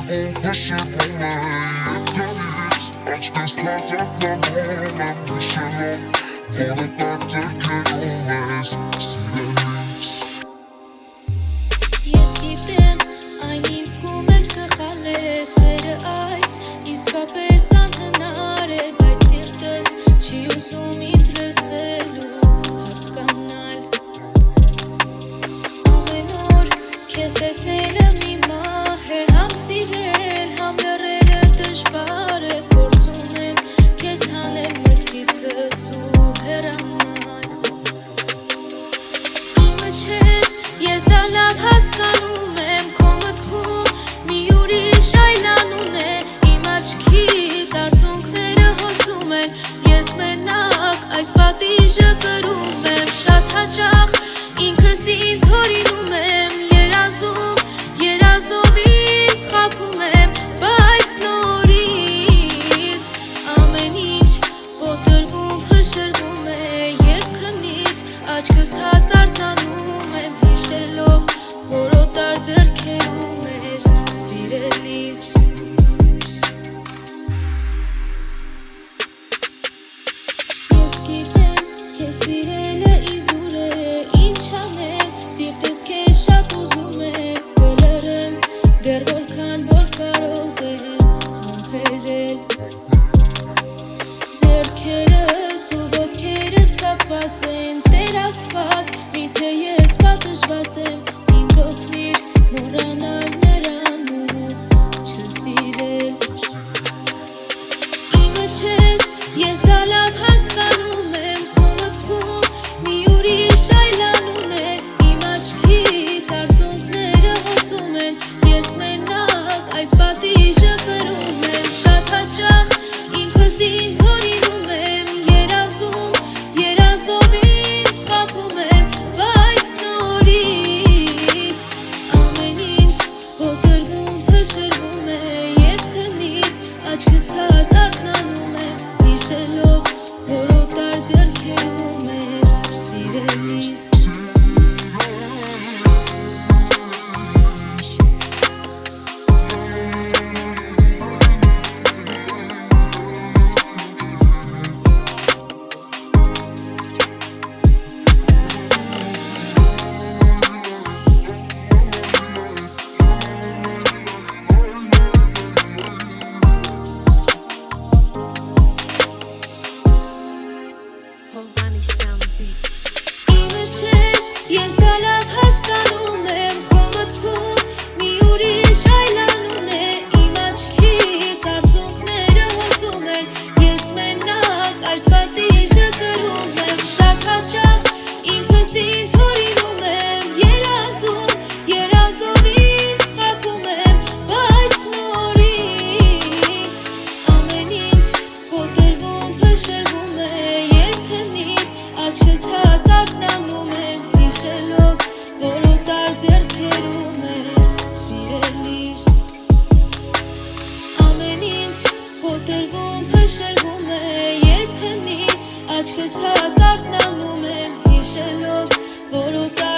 Փշրվում է երկրից, աչքս լացականում եմ հիշելով, որը տակ ձեռքերում ես սիրելիս։ Ես գիտեմ, այն ինձ զգում եմ սխալ է, սերը այս իսկապես անհնար է, բայց սիրտս չի ուզում ինձ լսելու, հասկանալ։ Ամեն օր քեզ տեսնելը մի մահ է, համ սիրել, համ լռելը դժվար է, փորձում եմ քեզ հանել մտքիցս ու հեռանալ։ Իմը չես, ես դա լավ հասկանում եմ, քո մտքում մի ուրիշ այլանուն է, իմ աչքից արցունքները հոսում են, ես մենակ այս պատիժը կրում եմ, շատ հաճախ ինքս ինձ հորինում եմ, երազով ինձ խաբում եմ, բայց նորից ամեն ինչ կոտրվում, փշրվում է երկնից, աչքս թաց արթնանում եմ, հիշելով, որ օտար ձեռքերում ես սիրելիս։ Ես գիտեմ, քեզ սիրելը իզուր է, ինչ անեմ, սիրտս քեզ շատ ուզում է, կլռեմ, դեռ որքան որ կարող եմ համբերել։ Ձեռքերս ու ոտքերս կապված են, Տեր Աստված, միթե ես պատժված եմ, ինձ օգնիր մոռանալ նրան ու չսիրել։ Իմը չես, ես դա լավ հասկանում եմ, քո մտքում մի ուրիշ այլանուն է, իմ աչքից արցունքները հոսում են, ես մենակ այս պատիժը կրում եմ, շատ հաճախ ինքս ինձ հորինում եմ, երազով ինձ խաբում եմ, բայց նորից ամեն ինչ կոտրվում, փշրվում է երկնից, աչքս թաց արթնանում եմ, հիշելով, որ օտար ձեռքերում ես սիրելիս։ Իմը չես, ես դա լավ հասկանում եմ, քո մտքում մի ուրիշ այլանուն է, իմ աչքից արցունքները հոսում են, ես մենակ այս պատիժը կրում եմ, շատ հաճախ ինքս ինձ հորինում եմ, երազով ինձ խաբում եմ, բայց նորից ամեն ինչ կոտրվում, փշրվում է երկնից, աչքս թաց արթնանում եմ, հիշելով, որ օտար ձեռքերում ես սիրելիս։ Ամեն ինչ կոտրվում, փշրվում է երկնից, աչքս թաց արթնանում եմ, հիշելով, որ օտար